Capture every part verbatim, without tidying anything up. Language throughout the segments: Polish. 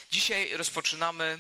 Dzisiaj rozpoczynamy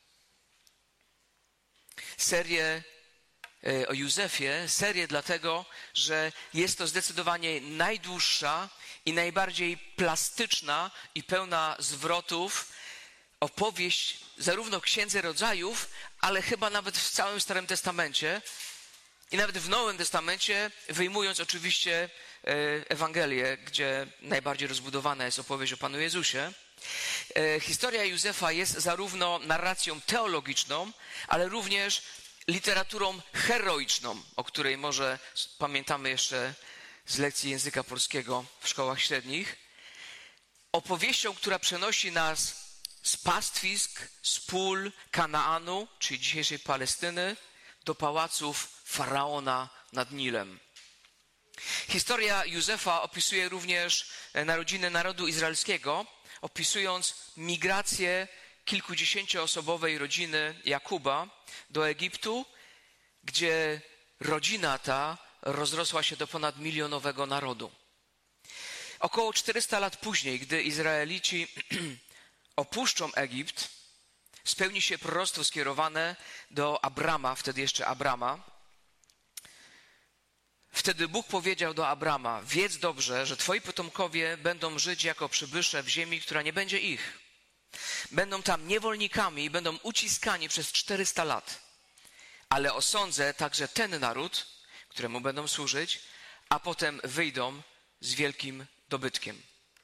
serię o Józefie, serię dlatego, że jest to zdecydowanie najdłuższa i najbardziej plastyczna i pełna zwrotów opowieść zarówno w Księdze Rodzajów, ale chyba nawet w całym Starym Testamencie i nawet w Nowym Testamencie, wyjmując oczywiście Ewangelię, gdzie najbardziej rozbudowana jest opowieść o Panu Jezusie. Historia Józefa jest zarówno narracją teologiczną, ale również literaturą heroiczną, o której może pamiętamy jeszcze z lekcji języka polskiego w szkołach średnich. Opowieścią, która przenosi nas z pastwisk, z pól Kanaanu, czyli dzisiejszej Palestyny, do pałaców Faraona nad Nilem. Historia Józefa opisuje również narodziny narodu izraelskiego, opisując migrację kilkudziesięcioosobowej rodziny Jakuba do Egiptu, gdzie rodzina ta rozrosła się do ponad milionowego narodu. Około czterysta lat później, gdy Izraelici opuszczą Egipt, spełni się proroctwo skierowane do Abrama, wtedy jeszcze Abrama. Wtedy Bóg powiedział do Abrama: wiedz dobrze, że twoi potomkowie będą żyć jako przybysze w ziemi, która nie będzie ich. Będą tam niewolnikami i będą uciskani przez czterysta lat. Ale osądzę także ten naród, któremu będą służyć, a potem wyjdą z wielkim dobytkiem.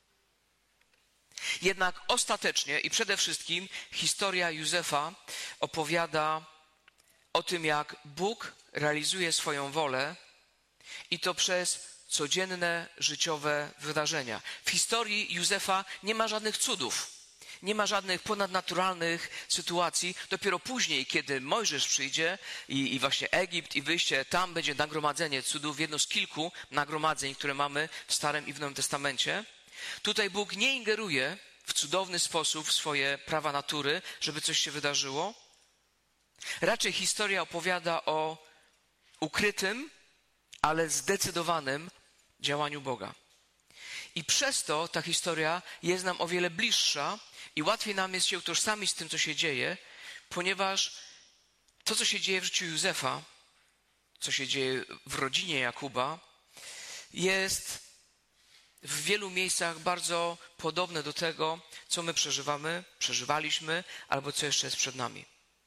Jednak ostatecznie i przede wszystkim historia Józefa opowiada o tym, jak Bóg realizuje swoją wolę i to przez codzienne, życiowe wydarzenia. W historii Józefa nie ma żadnych cudów, nie ma żadnych ponadnaturalnych sytuacji. Dopiero później, kiedy Mojżesz przyjdzie i, i właśnie Egipt i wyjście, tam będzie nagromadzenie cudów, jedno z kilku nagromadzeń, które mamy w Starym i w Nowym Testamencie. Tutaj Bóg nie ingeruje w cudowny sposób w swoje prawa natury, żeby coś się wydarzyło. Raczej historia opowiada o ukrytym, ale zdecydowanym działaniu Boga. I przez to ta historia jest nam o wiele bliższa i łatwiej nam jest się utożsamić z tym, co się dzieje, ponieważ to, co się dzieje w życiu Józefa, co się dzieje w rodzinie Jakuba, jest w wielu miejscach bardzo podobne do tego, co my przeżywamy, przeżywaliśmy, albo co jeszcze jest przed nami.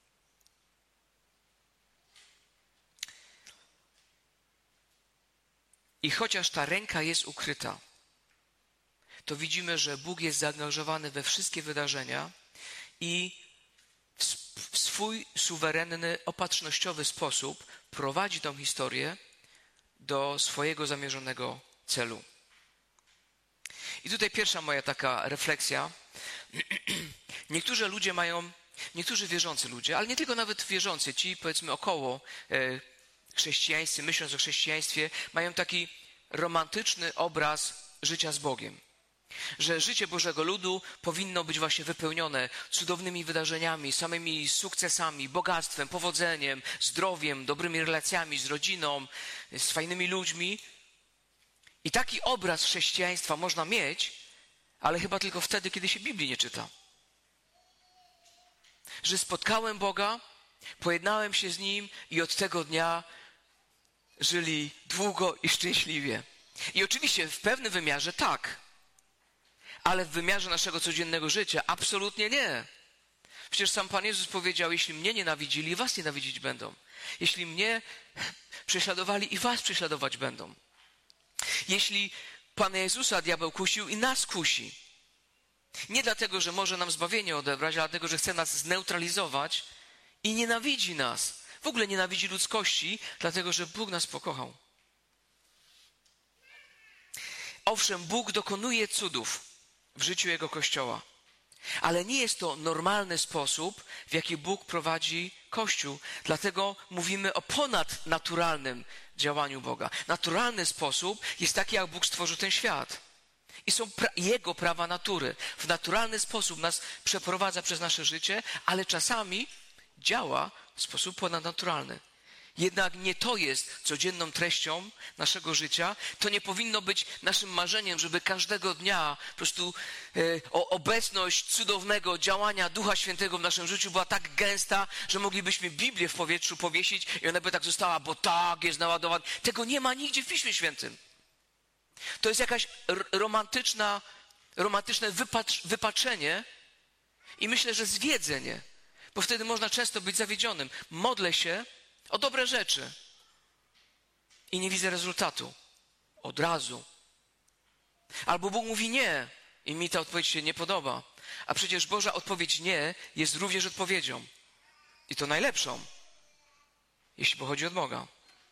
I chociaż ta ręka jest ukryta, to widzimy, że Bóg jest zaangażowany we wszystkie wydarzenia i w swój suwerenny, opatrznościowy sposób prowadzi tą historię do swojego zamierzonego celu. I tutaj pierwsza moja taka refleksja. Niektórzy ludzie mają, niektórzy wierzący ludzie, ale nie tylko nawet wierzący, ci powiedzmy około e, chrześcijańscy, myśląc o chrześcijaństwie, mają taki romantyczny obraz życia z Bogiem. Że życie Bożego ludu powinno być właśnie wypełnione cudownymi wydarzeniami, samymi sukcesami, bogactwem, powodzeniem, zdrowiem, dobrymi relacjami z rodziną, z fajnymi ludźmi. I taki obraz chrześcijaństwa można mieć, ale chyba tylko wtedy, kiedy się Biblii nie czyta. Że spotkałem Boga, pojednałem się z Nim i od tego dnia żyli długo i szczęśliwie. I oczywiście w pewnym wymiarze tak, ale w wymiarze naszego codziennego życia absolutnie nie. Przecież sam Pan Jezus powiedział: jeśli mnie nienawidzili, was nienawidzić będą. Jeśli mnie prześladowali, i was prześladować będą. Jeśli Pana Jezusa diabeł kusił, i nas kusi. Nie dlatego, że może nam zbawienie odebrać, ale dlatego, że chce nas zneutralizować i nienawidzi nas. W ogóle nienawidzi ludzkości, dlatego, że Bóg nas pokochał. Owszem, Bóg dokonuje cudów w życiu Jego Kościoła, ale nie jest to normalny sposób, w jaki Bóg prowadzi Kościół. Dlatego mówimy o ponadnaturalnym działaniu Boga. Naturalny sposób jest taki, jak Bóg stworzył ten świat. I są pra- Jego prawa natury. W naturalny sposób nas przeprowadza przez nasze życie, ale czasami działa w sposób ponadnaturalny. Jednak nie to jest codzienną treścią naszego życia. To nie powinno być naszym marzeniem, żeby każdego dnia po prostu e, o, obecność cudownego działania Ducha Świętego w naszym życiu była tak gęsta, że moglibyśmy Biblię w powietrzu powiesić i ona by tak została, bo tak jest naładowana. Tego nie ma nigdzie w Piśmie Świętym. To jest jakaś romantyczna, romantyczne wypacz, wypaczenie i myślę, że zwiedzenie, bo wtedy można często być zawiedzionym. Modlę się o dobre rzeczy i nie widzę rezultatu. Od razu. Albo Bóg mówi nie i mi ta odpowiedź się nie podoba. A przecież Boża odpowiedź nie jest również odpowiedzią. I to najlepszą, jeśli pochodzi od Boga.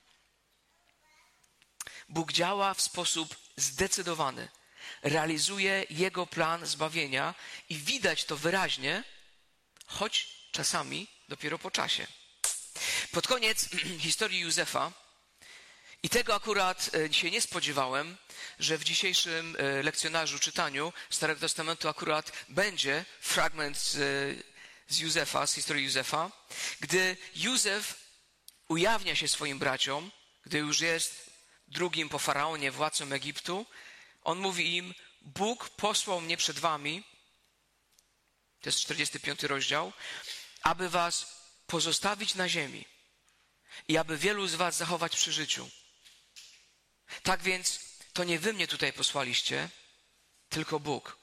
Bóg działa w sposób zdecydowany. Realizuje Jego plan zbawienia i widać to wyraźnie, choć czasami dopiero po czasie. Pod koniec historii Józefa, i tego akurat się nie spodziewałem, że w dzisiejszym lekcjonarzu, czytaniu Starego Testamentu akurat będzie fragment z, z Józefa, z historii Józefa, gdy Józef ujawnia się swoim braciom, gdy już jest drugim po faraonie władcą Egiptu, on mówi im: Bóg posłał mnie przed wami, to jest czterdziesty piąty rozdział, aby was pozostawić na ziemi i aby wielu z was zachować przy życiu. Tak więc to nie wy mnie tutaj posłaliście, tylko Bóg.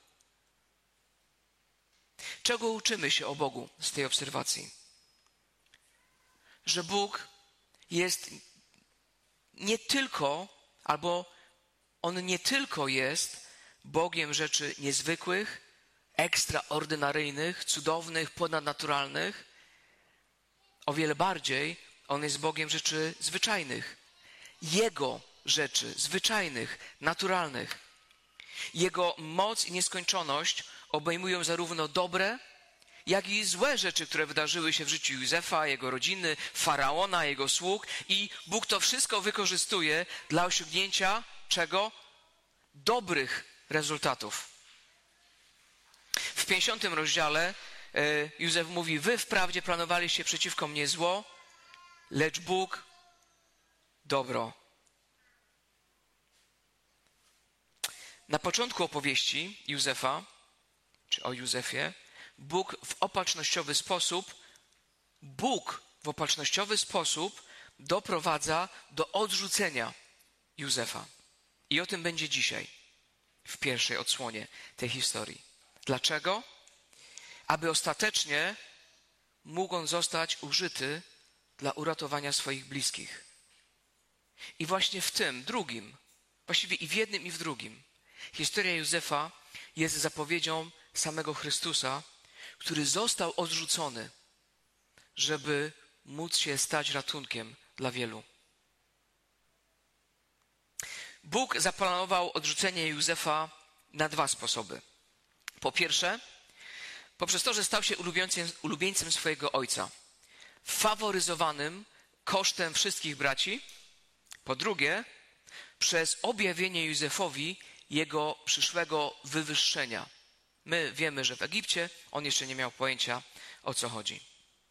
Czego uczymy się o Bogu z tej obserwacji? Że Bóg jest nie tylko, albo On nie tylko jest Bogiem rzeczy niezwykłych, ekstraordynaryjnych, cudownych, ponadnaturalnych. O wiele bardziej On jest Bogiem rzeczy zwyczajnych. Jego rzeczy zwyczajnych, naturalnych. Jego moc i nieskończoność obejmują zarówno dobre, jak i złe rzeczy, które wydarzyły się w życiu Józefa, jego rodziny, faraona, jego sług. I Bóg to wszystko wykorzystuje dla osiągnięcia czego? Dobrych rezultatów. W pięćdziesiątym rozdziale Józef mówi: wy wprawdzie planowaliście przeciwko mnie zło, lecz Bóg dobro. Na początku opowieści Józefa, czy o Józefie, Bóg w opatrznościowy sposób, Bóg w opatrznościowy sposób doprowadza do odrzucenia Józefa. I o tym będzie dzisiaj, w pierwszej odsłonie tej historii. Dlaczego? Aby ostatecznie mógł on zostać użyty dla uratowania swoich bliskich. I właśnie w tym drugim, właściwie i w jednym, i w drugim, historia Józefa jest zapowiedzią samego Chrystusa, który został odrzucony, żeby móc się stać ratunkiem dla wielu. Bóg zaplanował odrzucenie Józefa na dwa sposoby. Po pierwsze, poprzez to, że stał się ulubieńcem, ulubieńcem swojego ojca, faworyzowanym kosztem wszystkich braci. Po drugie, przez objawienie Józefowi jego przyszłego wywyższenia. My wiemy, że w Egipcie on jeszcze nie miał pojęcia, o co chodzi.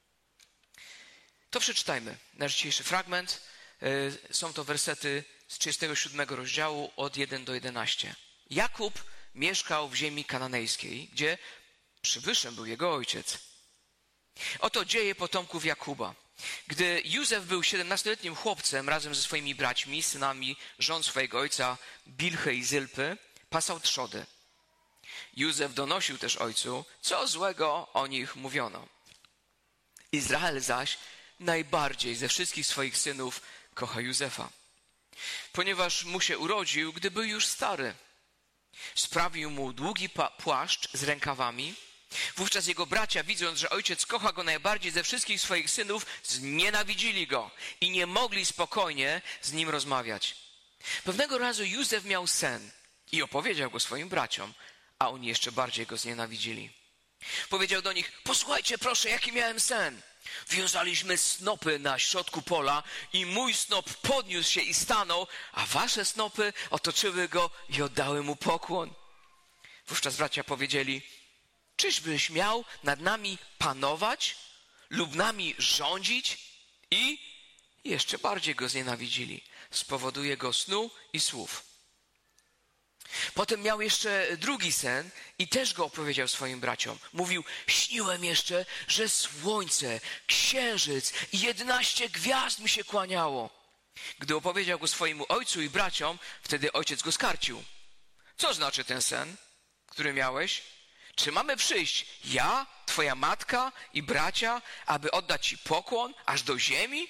To przeczytajmy nasz dzisiejszy fragment. Są to wersety z trzydziestego siódmego rozdziału od pierwszego do jedenastego. Jakub mieszkał w ziemi kananejskiej, gdzie przybyszem był jego ojciec. Oto dzieje potomków Jakuba. Gdy Józef był siedemnastoletnim chłopcem, razem ze swoimi braćmi, synami żon swojego ojca Bilchy i Zylpy, pasał trzody. Józef donosił też ojcu, co złego o nich mówiono. Izrael zaś najbardziej ze wszystkich swoich synów kocha Józefa, ponieważ mu się urodził, gdy był już stary. Sprawił mu długi płaszcz z rękawami. Wówczas jego bracia, widząc, że ojciec kocha go najbardziej ze wszystkich swoich synów, znienawidzili go i nie mogli spokojnie z nim rozmawiać. Pewnego razu Józef miał sen i opowiedział go swoim braciom, a oni jeszcze bardziej go znienawidzili. Powiedział do nich: posłuchajcie proszę, jaki miałem sen. Wiązaliśmy snopy na środku pola i mój snop podniósł się i stanął, a wasze snopy otoczyły go i oddały mu pokłon. Wówczas bracia powiedzieli: czyżbyś miał nad nami panować lub nami rządzić? I jeszcze bardziej go znienawidzili z powodu jego snu i słów. Potem miał jeszcze drugi sen i też go opowiedział swoim braciom. Mówił, śniłem jeszcze, że słońce, księżyc i jedenaście gwiazd mi się kłaniało. Gdy opowiedział go swojemu ojcu i braciom, wtedy ojciec go skarcił. Co znaczy ten sen, który miałeś? Czy mamy przyjść ja, twoja matka i bracia, aby oddać ci pokłon aż do ziemi?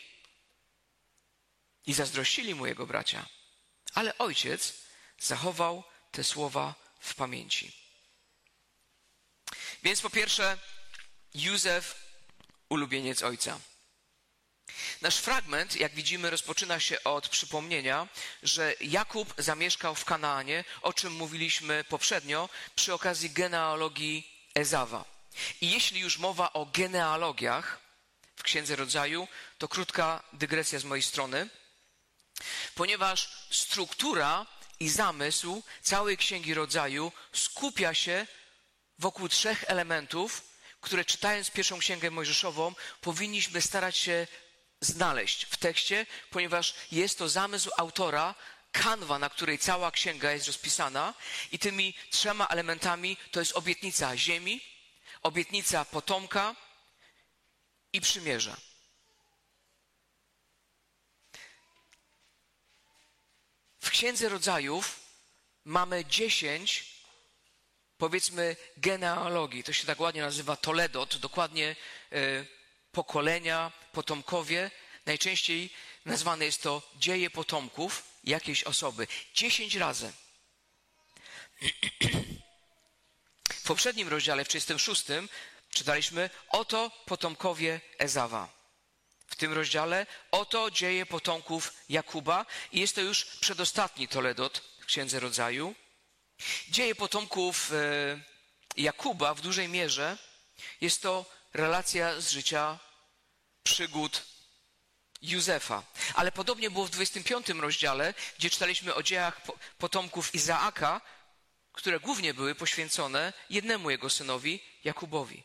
I zazdrościli mu jego bracia. Ale ojciec zachował te słowa w pamięci. Więc po pierwsze, Józef, ulubieniec ojca. Nasz fragment, jak widzimy, rozpoczyna się od przypomnienia, że Jakub zamieszkał w Kanaanie, o czym mówiliśmy poprzednio przy okazji genealogii Ezawa. I jeśli już mowa o genealogiach w Księdze Rodzaju, to krótka dygresja z mojej strony, ponieważ struktura i zamysł całej Księgi Rodzaju skupia się wokół trzech elementów, które czytając pierwszą Księgę Mojżeszową powinniśmy starać się znaleźć w tekście, ponieważ jest to zamysł autora, kanwa, na której cała księga jest rozpisana i tymi trzema elementami to jest obietnica ziemi, obietnica potomka i przymierza. W Księdze Rodzajów mamy dziesięć, powiedzmy, genealogii. To się tak ładnie nazywa Toledot, dokładnie y, pokolenia, potomkowie. Najczęściej nazwane jest to dzieje potomków jakiejś osoby. Dziesięć razy. W poprzednim rozdziale, w trzydziestym szóstym, czytaliśmy oto potomkowie Ezawa. W tym rozdziale oto dzieje potomków Jakuba i jest to już przedostatni Toledot w Księdze Rodzaju. Dzieje potomków e, Jakuba w dużej mierze jest to relacja z życia przygód Józefa. Ale podobnie było w dwudziestym piątym rozdziale, gdzie czytaliśmy o dziejach potomków Izaaka, które głównie były poświęcone jednemu jego synowi, Jakubowi.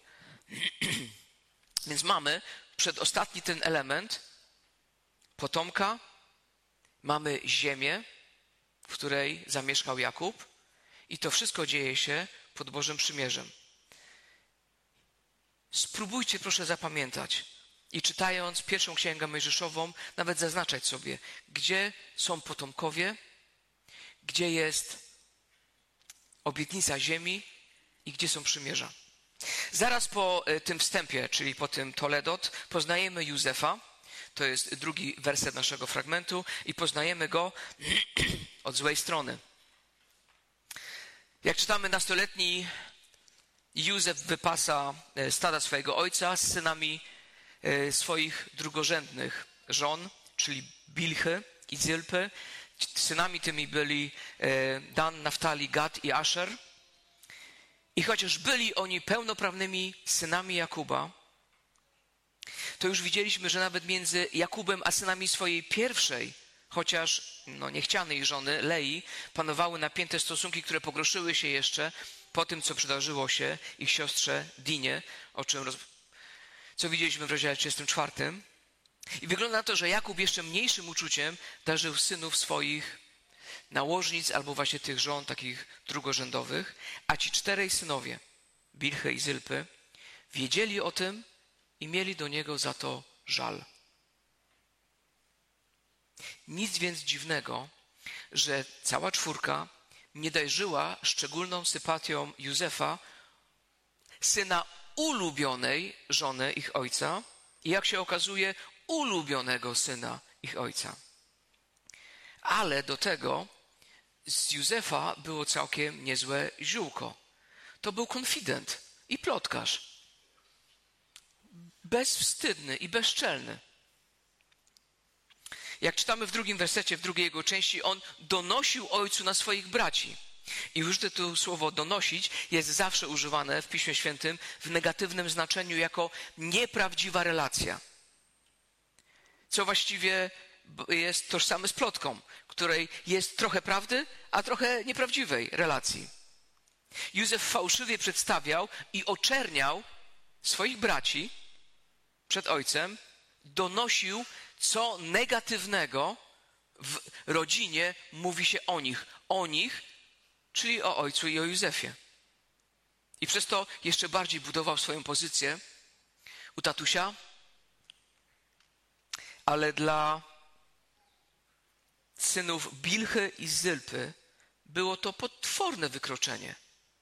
Więc mamy przedostatni ten element potomka, mamy ziemię, w której zamieszkał Jakub i to wszystko dzieje się pod Bożym Przymierzem. Spróbujcie proszę zapamiętać i czytając pierwszą Księgę Mojżeszową nawet zaznaczać sobie, gdzie są potomkowie, gdzie jest obietnica ziemi i gdzie są przymierza. Zaraz po tym wstępie, czyli po tym Toledot, poznajemy Józefa. To jest drugi werset naszego fragmentu i poznajemy go od złej strony. Jak czytamy, nastoletni Józef wypasa stada swojego ojca z synami swoich drugorzędnych żon, czyli Bilchy i Zylpy. Synami tymi byli Dan, Naftali, Gad i Asher. I chociaż byli oni pełnoprawnymi synami Jakuba, to już widzieliśmy, że nawet między Jakubem a synami swojej pierwszej, chociaż no, niechcianej żony, Lei, panowały napięte stosunki, które pogorszyły się jeszcze po tym, co przydarzyło się ich siostrze Dinie, o czym roz... co widzieliśmy w rozdziale trzydziestym czwartym. I wygląda na to, że Jakub jeszcze mniejszym uczuciem darzył synów swoich nałożnic albo właśnie tych żon takich drugorzędowych, a ci czterej synowie, Bilchy i Zylpy, wiedzieli o tym i mieli do niego za to żal. Nic więc dziwnego, że cała czwórka nie darzyła szczególną sympatią Józefa, syna ulubionej żony ich ojca i jak się okazuje, ulubionego syna ich ojca. Ale do tego z Józefa było całkiem niezłe ziółko. To był konfident i plotkarz. Bezwstydny i bezczelny. Jak czytamy w drugim wersecie, w drugiej jego części, on donosił ojcu na swoich braci. I użyte tu słowo donosić jest zawsze używane w Piśmie Świętym w negatywnym znaczeniu jako nieprawdziwa relacja. Co właściwie jest tożsame z plotką, której jest trochę prawdy, a trochę nieprawdziwej relacji. Józef fałszywie przedstawiał i oczerniał swoich braci przed ojcem, donosił co negatywnego w rodzinie mówi się o nich. O nich, czyli o ojcu i o Józefie. I przez to jeszcze bardziej budował swoją pozycję u tatusia, ale dla synów Bilchy i Zylpy było to potworne wykroczenie.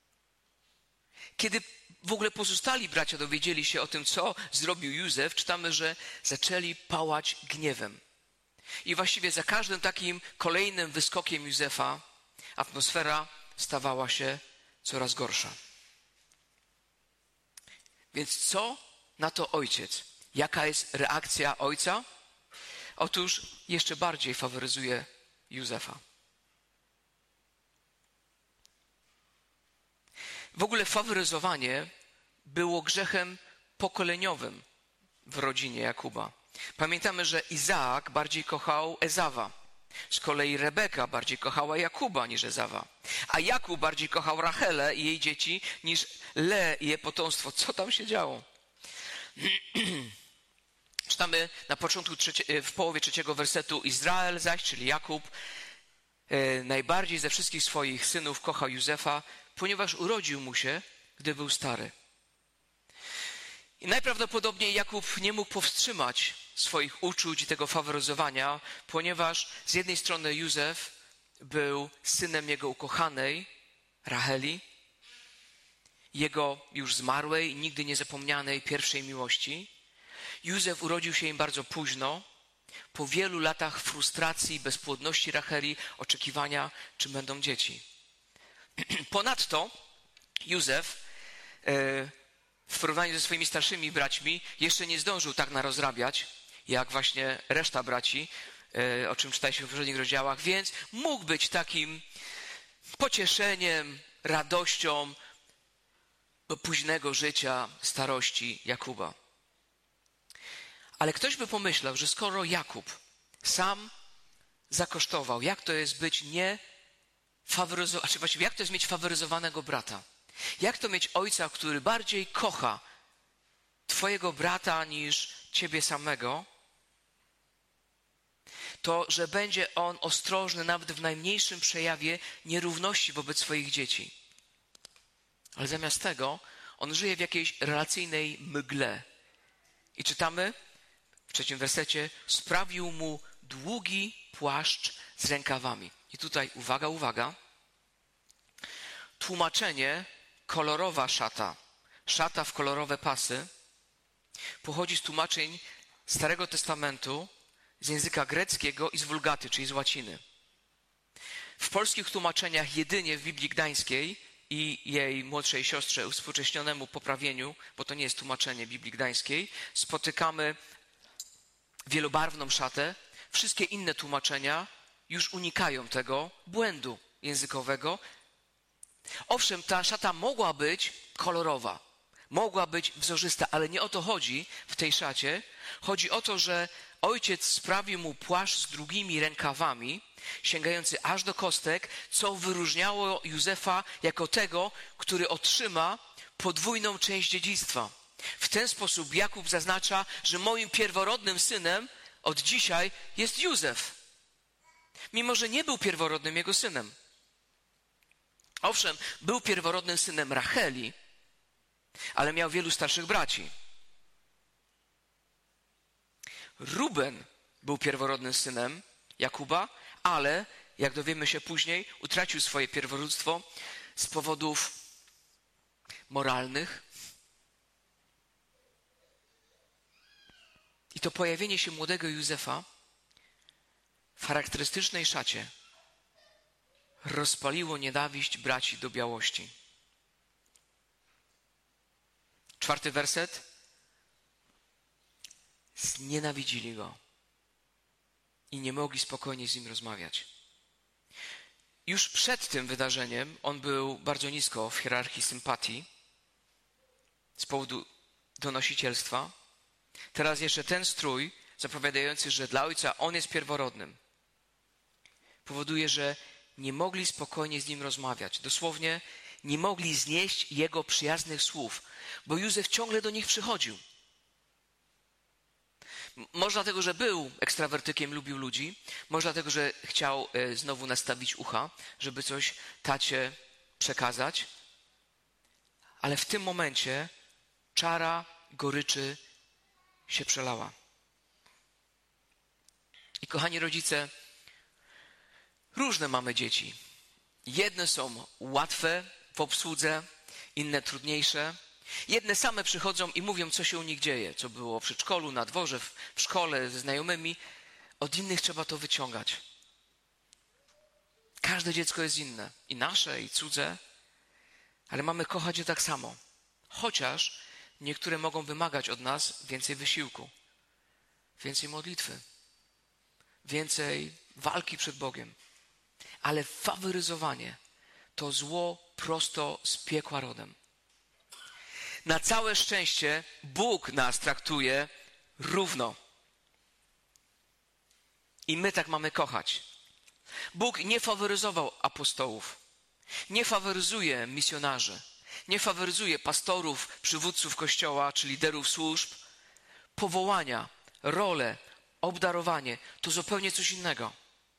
Kiedy w ogóle pozostali bracia dowiedzieli się o tym, co zrobił Józef, czytamy, że zaczęli pałać gniewem. I właściwie za każdym takim kolejnym wyskokiem Józefa atmosfera stawała się coraz gorsza. Więc co na to ojciec? Jaka jest reakcja ojca? Otóż jeszcze bardziej faworyzuje Józefa. W ogóle faworyzowanie było grzechem pokoleniowym w rodzinie Jakuba. Pamiętamy, że Izaak bardziej kochał Ezawa. Z kolei Rebeka bardziej kochała Jakuba niż Ezawa. A Jakub bardziej kochał Rachelę i jej dzieci niż Leę i jej potomstwo. Co tam się działo? Czytamy na początku, trzecie, w połowie trzeciego wersetu: Izrael zaś, czyli Jakub, e, najbardziej ze wszystkich swoich synów kochał Józefa, ponieważ urodził mu się, gdy był stary. I najprawdopodobniej Jakub nie mógł powstrzymać swoich uczuć i tego faworyzowania, ponieważ z jednej strony Józef był synem jego ukochanej Racheli, jego już zmarłej, nigdy niezapomnianej pierwszej miłości. Józef urodził się im bardzo późno, po wielu latach frustracji, bezpłodności Racheli, oczekiwania, czy będą dzieci. Ponadto Józef w porównaniu ze swoimi starszymi braćmi jeszcze nie zdążył tak narozrabiać, jak właśnie reszta braci, o czym czytaliśmy w poprzednich rozdziałach, więc mógł być takim pocieszeniem, radością późnego życia, starości Jakuba. Ale ktoś by pomyślał, że skoro Jakub sam zakosztował, jak to jest być nie faworyzowanego, znaczy właściwie jak to jest mieć faworyzowanego brata? Jak to mieć ojca, który bardziej kocha twojego brata niż ciebie samego? To, że będzie on ostrożny nawet w najmniejszym przejawie nierówności wobec swoich dzieci. Ale zamiast tego on żyje w jakiejś relacyjnej mgle. I czytamy w trzecim wersecie: sprawił mu długi płaszcz z rękawami. I tutaj uwaga, uwaga. Tłumaczenie kolorowa szata, szata w kolorowe pasy, pochodzi z tłumaczeń Starego Testamentu, z języka greckiego i z wulgaty, czyli z łaciny. W polskich tłumaczeniach jedynie w Biblii Gdańskiej i jej młodszej siostrze uwspółcześnionemu poprawieniu, bo to nie jest tłumaczenie Biblii Gdańskiej, spotykamy wielobarwną szatę. Wszystkie inne tłumaczenia już unikają tego błędu językowego. Owszem, ta szata mogła być kolorowa, mogła być wzorzysta, ale nie o to chodzi w tej szacie. Chodzi o to, że ojciec sprawił mu płaszcz z długimi rękawami, sięgający aż do kostek, co wyróżniało Józefa jako tego, który otrzyma podwójną część dziedzictwa. W ten sposób Jakub zaznacza, że moim pierworodnym synem od dzisiaj jest Józef, mimo że nie był pierworodnym jego synem. Owszem, był pierworodnym synem Racheli, ale miał wielu starszych braci. Ruben był pierworodnym synem Jakuba, ale, jak dowiemy się później, utracił swoje pierworództwo z powodów moralnych. I to pojawienie się młodego Józefa w charakterystycznej szacie rozpaliło nienawiść braci do białości. Czwarty werset. Znienawidzili go i nie mogli spokojnie z nim rozmawiać. Już przed tym wydarzeniem on był bardzo nisko w hierarchii sympatii z powodu donosicielstwa. Teraz jeszcze ten strój zapowiadający, że dla ojca on jest pierworodnym, powoduje, że nie mogli spokojnie z nim rozmawiać. Dosłownie nie mogli znieść jego przyjaznych słów, bo Józef ciągle do nich przychodził. Może dlatego, że był ekstrawertykiem, lubił ludzi. Może dlatego, że chciał znowu nastawić ucha, żeby coś tacie przekazać. Ale w tym momencie czara goryczy się przelała. I kochani rodzice, różne mamy dzieci. Jedne są łatwe w obsłudze, inne trudniejsze. Jedne same przychodzą i mówią, co się u nich dzieje, co było w przedszkolu, na dworze, w, w szkole, ze znajomymi. Od innych trzeba to wyciągać. Każde dziecko jest inne. I nasze, i cudze. Ale mamy kochać je tak samo. Chociaż niektóre mogą wymagać od nas więcej wysiłku, więcej modlitwy, więcej walki przed Bogiem. Ale faworyzowanie to zło prosto z piekła rodem. Na całe szczęście Bóg nas traktuje równo. I my tak mamy kochać. Bóg nie faworyzował apostołów, nie faworyzuje misjonarzy, nie faworyzuje pastorów, przywódców Kościoła czy liderów służb. Powołania, role, obdarowanie to zupełnie coś innego.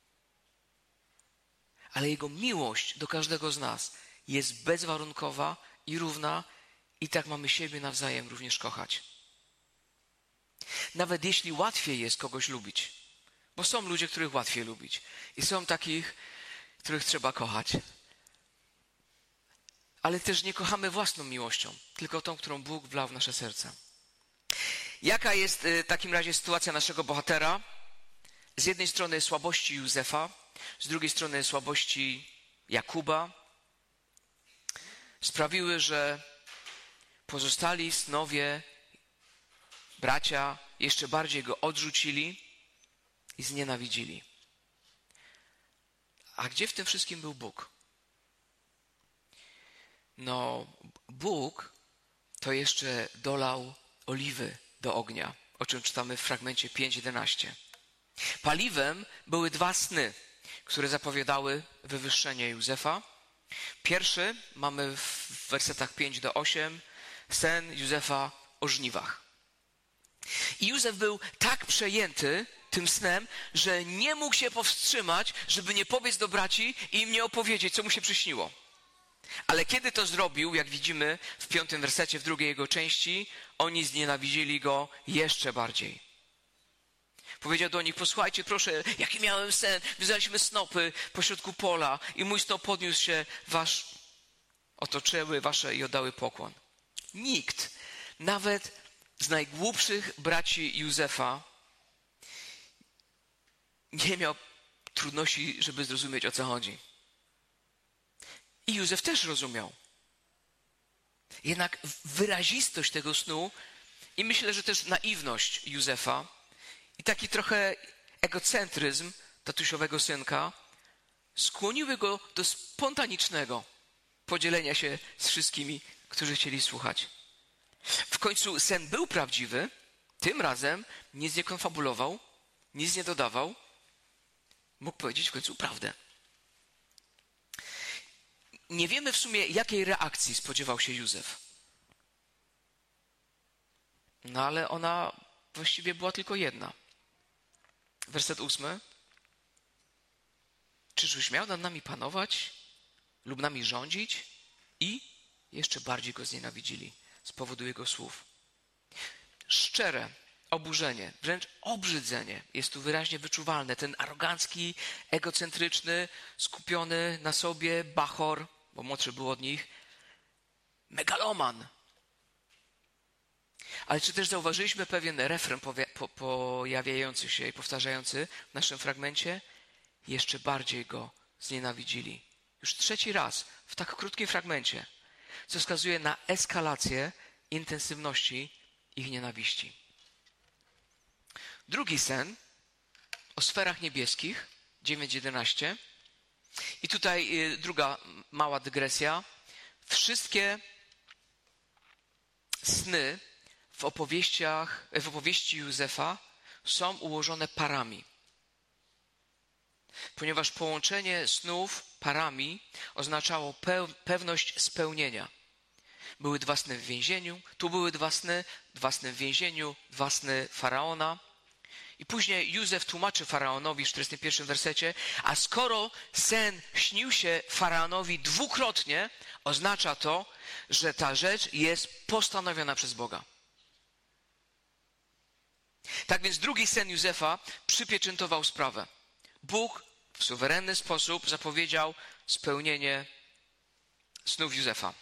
Ale Jego miłość do każdego z nas jest bezwarunkowa i równa i tak mamy siebie nawzajem również kochać. Nawet jeśli łatwiej jest kogoś lubić, bo są ludzie, których łatwiej lubić i są takich, których trzeba kochać. Ale też nie kochamy własną miłością, tylko tą, którą Bóg wlał w nasze serca. Jaka jest w takim razie sytuacja naszego bohatera? Z jednej strony słabości Józefa, z drugiej strony słabości Jakuba sprawiły, że pozostali synowie, bracia jeszcze bardziej go odrzucili i znienawidzili. A gdzie w tym wszystkim był Bóg? No, Bóg to jeszcze dolał oliwy do ognia, o czym czytamy w fragmencie pięć jedenaście. Paliwem były dwa sny, które zapowiadały wywyższenie Józefa. Pierwszy mamy w wersetach pięć do ośmiu, sen Józefa o żniwach. I Józef był tak przejęty tym snem, że nie mógł się powstrzymać, żeby nie pobiec do braci i im nie opowiedzieć, co mu się przyśniło. Ale kiedy to zrobił, jak widzimy w piątym wersecie, w drugiej jego części, oni znienawidzili go jeszcze bardziej. Powiedział do nich, posłuchajcie proszę, jaki miałem sen, wiązaliśmy snopy pośrodku pola i mój snop podniósł się, wasz otoczyły wasze i oddały pokłon. Nikt, nawet z najgłupszych braci Józefa, nie miał trudności, żeby zrozumieć, o co chodzi. I Józef też rozumiał. Jednak wyrazistość tego snu i myślę, że też naiwność Józefa i taki trochę egocentryzm tatusiowego synka skłoniły go do spontanicznego podzielenia się z wszystkimi, którzy chcieli słuchać. W końcu sen był prawdziwy, tym razem nic nie konfabulował, nic nie dodawał. Mógł powiedzieć w końcu prawdę. Nie wiemy w sumie, jakiej reakcji spodziewał się Józef. No ale ona właściwie była tylko jedna. Werset ósmy. Czyżbyś miał nad nami panować lub nami rządzić? I jeszcze bardziej go znienawidzili z powodu jego słów. Szczere oburzenie, wręcz obrzydzenie jest tu wyraźnie wyczuwalne. Ten arogancki, egocentryczny, skupiony na sobie bachor, bo młodszy był od nich, megaloman. Ale czy też zauważyliśmy pewien refren pojawiający się i powtarzający w naszym fragmencie? Jeszcze bardziej go znienawidzili. Już trzeci raz w tak krótkim fragmencie, co wskazuje na eskalację intensywności ich nienawiści. Drugi sen o sferach niebieskich, dziewięć jedenaście. I tutaj druga mała dygresja. Wszystkie sny w opowieściach, w opowieści Józefa są ułożone parami. Ponieważ połączenie snów parami oznaczało pewność spełnienia. Były dwa sny w więzieniu, tu były dwa sny, dwa sny w więzieniu, dwa sny faraona. I później Józef tłumaczy faraonowi w czterdziestym pierwszym wersecie, a skoro sen śnił się faraonowi dwukrotnie, oznacza to, że ta rzecz jest postanowiona przez Boga. Tak więc drugi sen Józefa przypieczętował sprawę. Bóg w suwerenny sposób zapowiedział spełnienie snów Józefa.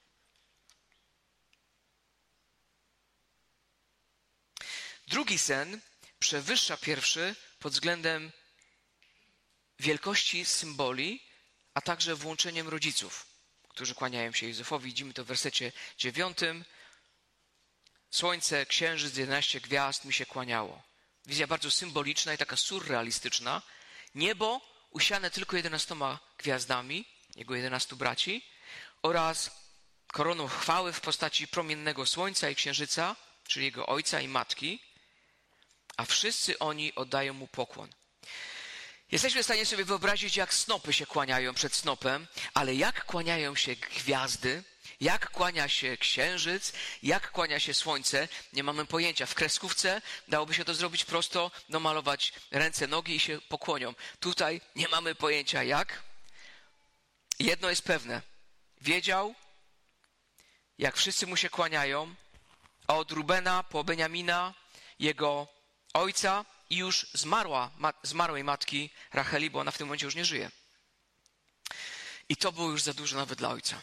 Drugi sen przewyższa pierwszy pod względem wielkości symboli, a także włączeniem rodziców, którzy kłaniają się Józefowi. Widzimy to w wersecie dziewiątym. Słońce, księżyc, jedenaście gwiazd mi się kłaniało. Wizja bardzo symboliczna i taka surrealistyczna. Niebo usiane tylko jedenastoma gwiazdami, jego jedenastu braci, oraz koroną chwały w postaci promiennego słońca i księżyca, czyli jego ojca i matki, a wszyscy oni oddają mu pokłon. Jesteśmy w stanie sobie wyobrazić, jak snopy się kłaniają przed snopem, ale jak kłaniają się gwiazdy, jak kłania się księżyc, jak kłania się słońce, nie mamy pojęcia. W kreskówce dałoby się to zrobić prosto, namalować ręce, nogi i się pokłonią. Tutaj nie mamy pojęcia jak. Jedno jest pewne. Wiedział, jak wszyscy mu się kłaniają, od Rubena po Beniamina, jego ojca i już zmarła, ma, zmarłej matki Racheli, bo ona w tym momencie już nie żyje. I to było już za dużo nawet dla ojca.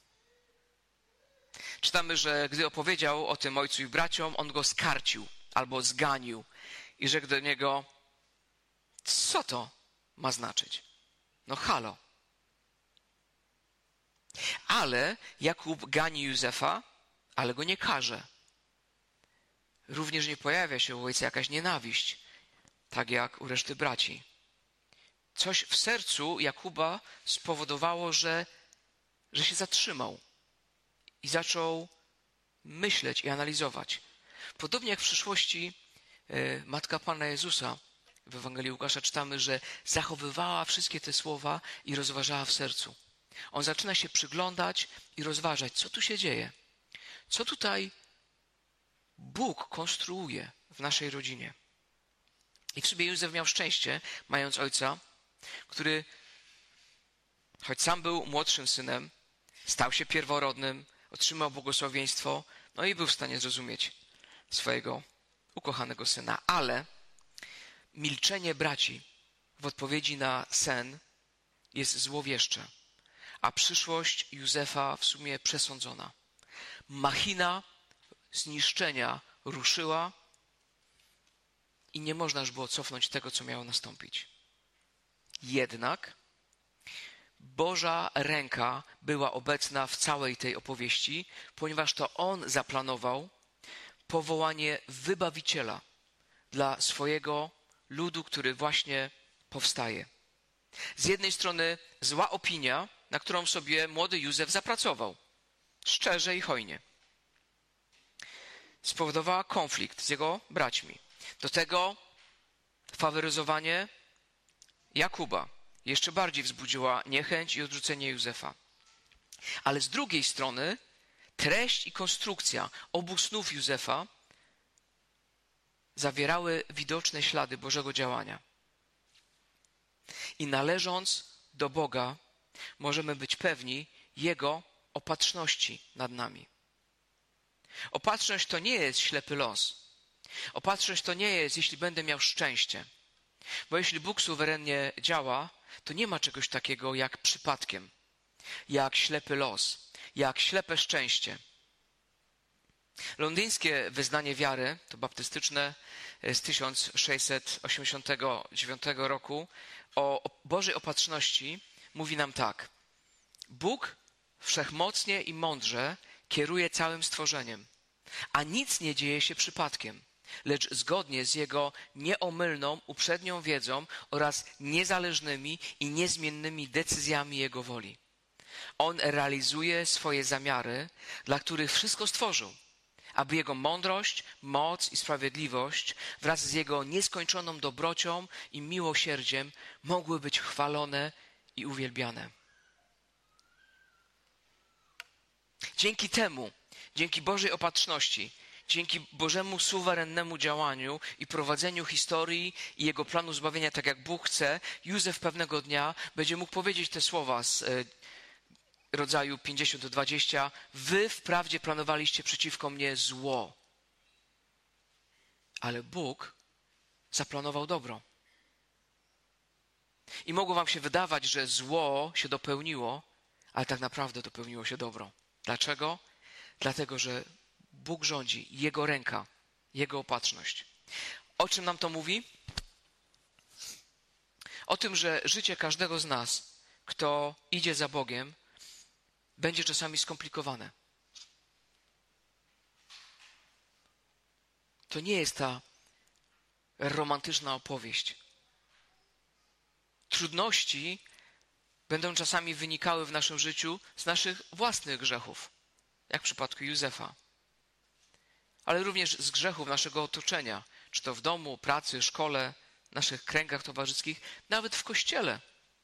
Czytamy, że gdy opowiedział o tym ojcu i braciom, on go skarcił albo zganił i rzekł do niego, co to ma znaczyć? No halo. Ale Jakub gani Józefa, ale go nie karze. Również nie pojawia się u ojca jakaś nienawiść, tak jak u reszty braci. Coś w sercu Jakuba spowodowało, że, że się zatrzymał i zaczął myśleć i analizować. Podobnie jak w przyszłości y, matka Pana Jezusa w Ewangelii Łukasza czytamy, że zachowywała wszystkie te słowa i rozważała w sercu. On zaczyna się przyglądać i rozważać, co tu się dzieje. Co tutaj Bóg konstruuje w naszej rodzinie. I w sobie Józef miał szczęście, mając ojca, który, choć sam był młodszym synem, stał się pierworodnym, otrzymał błogosławieństwo, no i był w stanie zrozumieć swojego ukochanego syna. Ale milczenie braci w odpowiedzi na sen jest złowieszcze, a przyszłość Józefa w sumie przesądzona. Machina zniszczenia ruszyła i nie można już było cofnąć tego, co miało nastąpić. Jednak Boża ręka była obecna w całej tej opowieści, ponieważ to On zaplanował powołanie wybawiciela dla swojego ludu, który właśnie powstaje. Z jednej strony zła opinia, na którą sobie młody Józef zapracował, szczerze i hojnie, spowodowała konflikt z jego braćmi. Do tego faworyzowanie Jakuba jeszcze bardziej wzbudziła niechęć i odrzucenie Józefa. Ale z drugiej strony treść i konstrukcja obu snów Józefa zawierały widoczne ślady Bożego działania. I należąc do Boga, możemy być pewni Jego opatrzności nad nami. Opatrzność to nie jest ślepy los. Opatrzność to nie jest, jeśli będę miał szczęście. Bo jeśli Bóg suwerennie działa, to nie ma czegoś takiego jak przypadkiem, jak ślepy los, jak ślepe szczęście. Londyńskie wyznanie wiary, to baptystyczne z tysiąc sześćset osiemdziesiątego dziewiątego roku, o Bożej opatrzności mówi nam tak. Bóg wszechmocnie i mądrze kieruje całym stworzeniem, a nic nie dzieje się przypadkiem, lecz zgodnie z Jego nieomylną, uprzednią wiedzą oraz niezależnymi i niezmiennymi decyzjami Jego woli. On realizuje swoje zamiary, dla których wszystko stworzył, aby Jego mądrość, moc i sprawiedliwość wraz z Jego nieskończoną dobrocią i miłosierdziem mogły być chwalone i uwielbiane. Dzięki temu, dzięki Bożej opatrzności, dzięki Bożemu suwerennemu działaniu i prowadzeniu historii i Jego planu zbawienia tak, jak Bóg chce, Józef pewnego dnia będzie mógł powiedzieć te słowa z e, rodzaju pięćdziesiąt dwadzieścia. Wy wprawdzie planowaliście przeciwko mnie zło, ale Bóg zaplanował dobro. I mogło wam się wydawać, że zło się dopełniło, ale tak naprawdę dopełniło się dobro. Dlaczego? Dlatego, że Bóg rządzi, Jego ręka, Jego opatrzność. O czym nam to mówi? O tym, że życie każdego z nas, kto idzie za Bogiem, będzie czasami skomplikowane. To nie jest ta romantyczna opowieść. Trudności będą czasami wynikały w naszym życiu z naszych własnych grzechów, jak w przypadku Józefa, ale również z grzechów naszego otoczenia, czy to w domu, pracy, szkole, naszych kręgach towarzyskich, nawet w kościele.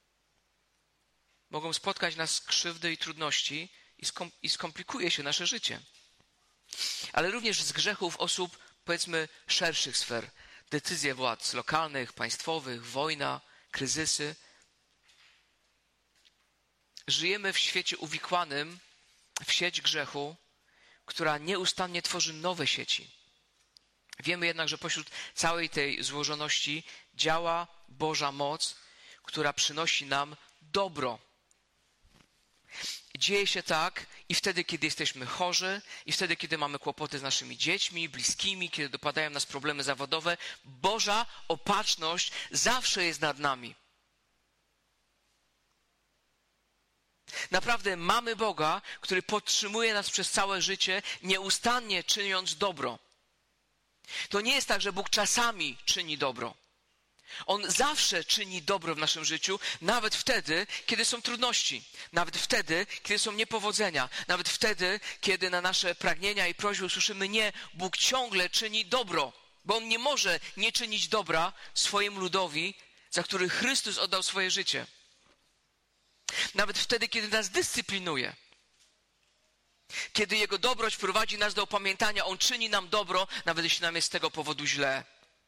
Mogą spotkać nas krzywdy i trudności i, skom- i skomplikuje się nasze życie. Ale również z grzechów osób, powiedzmy, szerszych sfer. Decyzje władz lokalnych, państwowych, wojna, kryzysy. Żyjemy w świecie uwikłanym w sieć grzechu, która nieustannie tworzy nowe sieci. Wiemy jednak, że pośród całej tej złożoności działa Boża moc, która przynosi nam dobro. Dzieje się tak i wtedy, kiedy jesteśmy chorzy, i wtedy, kiedy mamy kłopoty z naszymi dziećmi, bliskimi, kiedy dopadają nas problemy zawodowe. Boża opatrzność zawsze jest nad nami. Naprawdę mamy Boga, który podtrzymuje nas przez całe życie, nieustannie czyniąc dobro. To nie jest tak, że Bóg czasami czyni dobro. On zawsze czyni dobro w naszym życiu, nawet wtedy, kiedy są trudności, nawet wtedy, kiedy są niepowodzenia, nawet wtedy, kiedy na nasze pragnienia i prośby usłyszymy nie. Bóg ciągle czyni dobro, bo On nie może nie czynić dobra swojemu ludowi, za który Chrystus oddał swoje życie. Nawet wtedy, kiedy nas dyscyplinuje, kiedy Jego dobroć prowadzi nas do opamiętania, On czyni nam dobro, nawet jeśli nam jest z tego powodu źle.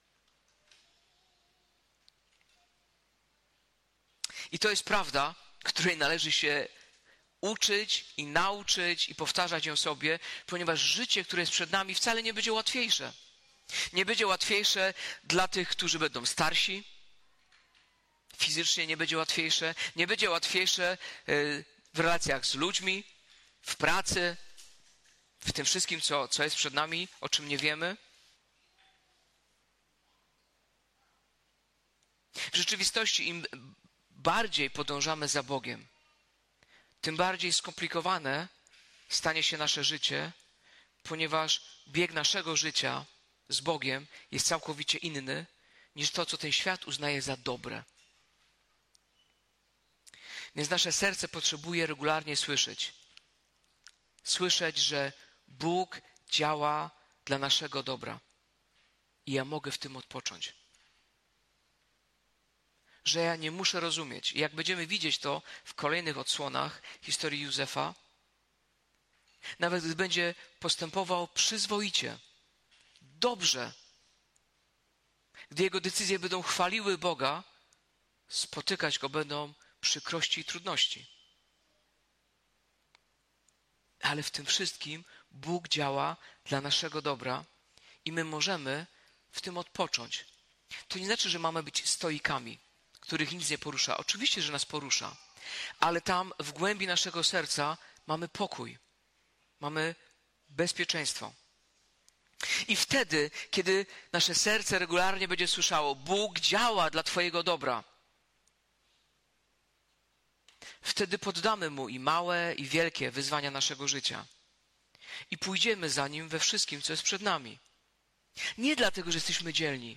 I to jest prawda, której należy się uczyć i nauczyć i powtarzać ją sobie, ponieważ życie, które jest przed nami, wcale nie będzie łatwiejsze. Nie będzie łatwiejsze dla tych, którzy będą starsi. Fizycznie nie będzie łatwiejsze. Nie będzie łatwiejsze w relacjach z ludźmi, w pracy, w tym wszystkim, co, co jest przed nami, o czym nie wiemy. W rzeczywistości im bardziej podążamy za Bogiem, tym bardziej skomplikowane stanie się nasze życie, ponieważ bieg naszego życia z Bogiem jest całkowicie inny niż to, co ten świat uznaje za dobre. Więc nasze serce potrzebuje regularnie słyszeć. Słyszeć, że Bóg działa dla naszego dobra. I ja mogę w tym odpocząć. Że ja nie muszę rozumieć. I jak będziemy widzieć to w kolejnych odsłonach historii Józefa, nawet gdy będzie postępował przyzwoicie, dobrze, gdy jego decyzje będą chwaliły Boga, spotykać go będą przykrości i trudności. Ale w tym wszystkim Bóg działa dla naszego dobra i my możemy w tym odpocząć. To nie znaczy, że mamy być stoikami, których nic nie porusza. Oczywiście, że nas porusza, ale tam w głębi naszego serca mamy pokój, mamy bezpieczeństwo. I wtedy, kiedy nasze serce regularnie będzie słyszało, Bóg działa dla Twojego dobra, wtedy poddamy Mu i małe, i wielkie wyzwania naszego życia. I pójdziemy za Nim we wszystkim, co jest przed nami. Nie dlatego, że jesteśmy dzielni.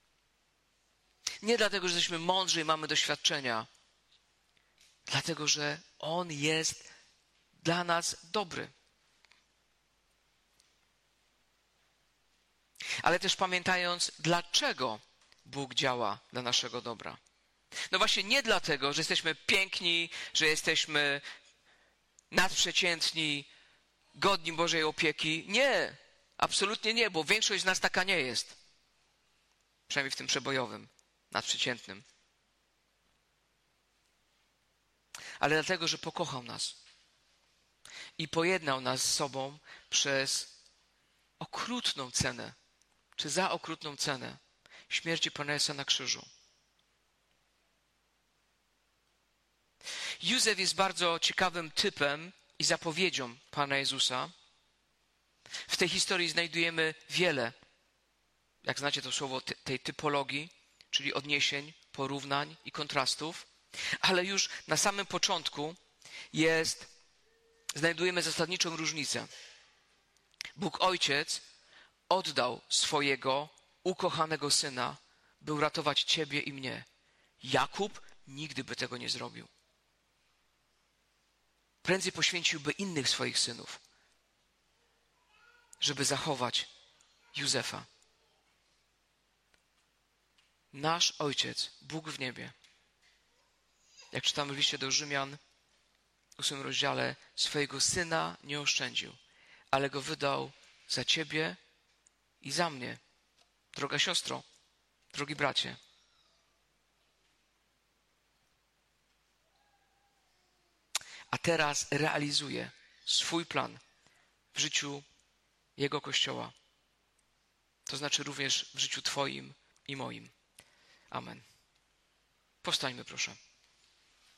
Nie dlatego, że jesteśmy mądrzy i mamy doświadczenia. Dlatego, że On jest dla nas dobry. Ale też pamiętając, dlaczego Bóg działa dla naszego dobra. No właśnie nie dlatego, że jesteśmy piękni, że jesteśmy nadprzeciętni, godni Bożej opieki. Nie. Absolutnie nie, bo większość z nas taka nie jest. Przynajmniej w tym przebojowym, nadprzeciętnym. Ale dlatego, że pokochał nas i pojednał nas z sobą przez okrutną cenę, czy za okrutną cenę śmierci Pana Jezusa na krzyżu. Józef jest bardzo ciekawym typem i zapowiedzią Pana Jezusa. W tej historii znajdujemy wiele, jak znacie to słowo, tej typologii, czyli odniesień, porównań i kontrastów, ale już na samym początku jest, znajdujemy zasadniczą różnicę. Bóg Ojciec oddał swojego ukochanego Syna, by uratować ciebie i mnie. Jakub nigdy by tego nie zrobił. Prędzej poświęciłby innych swoich synów, żeby zachować Józefa. Nasz Ojciec, Bóg w niebie, jak czytamy w liście do Rzymian, w ósmym rozdziale, swojego Syna nie oszczędził, ale go wydał za ciebie i za mnie. Droga siostro, drogi bracie. A teraz realizuje swój plan w życiu Jego Kościoła. To znaczy również w życiu twoim i moim. Amen. Powstańmy, proszę.